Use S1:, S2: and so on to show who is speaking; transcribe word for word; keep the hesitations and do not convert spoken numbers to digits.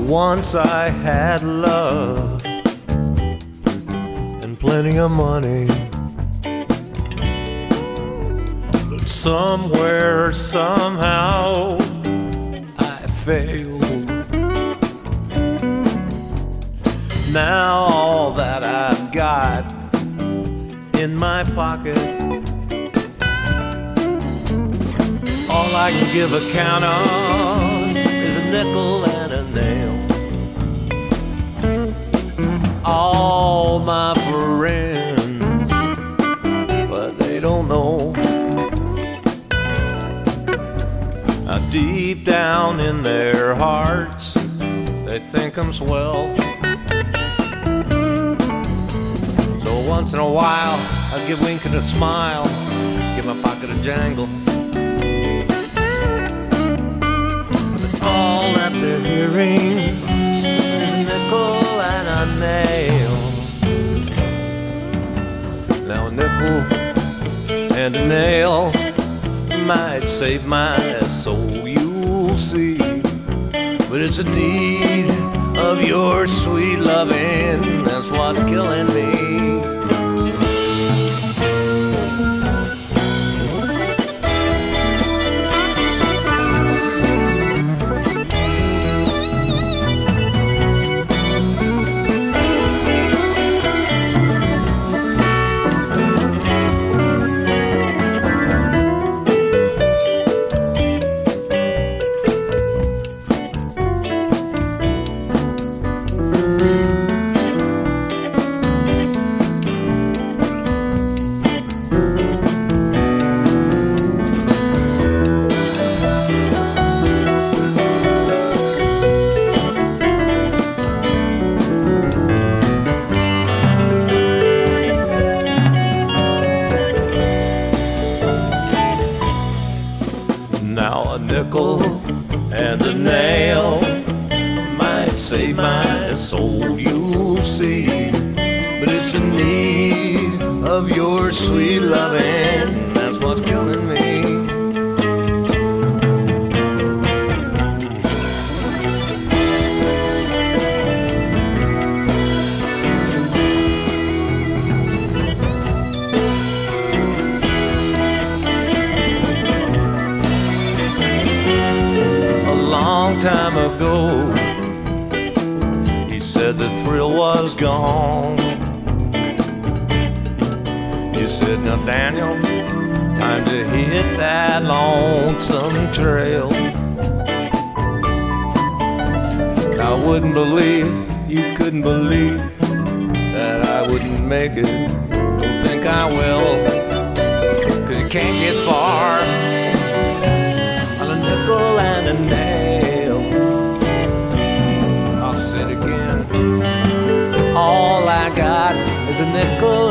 S1: once I had love and plenty of money, but somewhere, somehow, I failed. Now all that I've got in my pocket, all I can give account of is a nickel and a nail. All my friends, but they don't know how deep down in their hearts they think I'm swell. So once in a while I give Winkin' a smile, give my pocket a jangle. All that they're hearing is a nickel and a nail. Now a nickel and a nail might save my soul, you'll see, but it's a need of your sweet loving that's what's killing me. Now a nickel and a nail might save my soul, you'll see, but it's in need of your sweet loving that's what's killing me. Long time ago, he said the thrill was gone. You said, now Daniel, time to hit that lonesome trail. I wouldn't believe, you couldn't believe that I wouldn't make it. Don't think I will, 'cause you can't get far on a nickel and a nail. I'll say it again. All I got is a nickel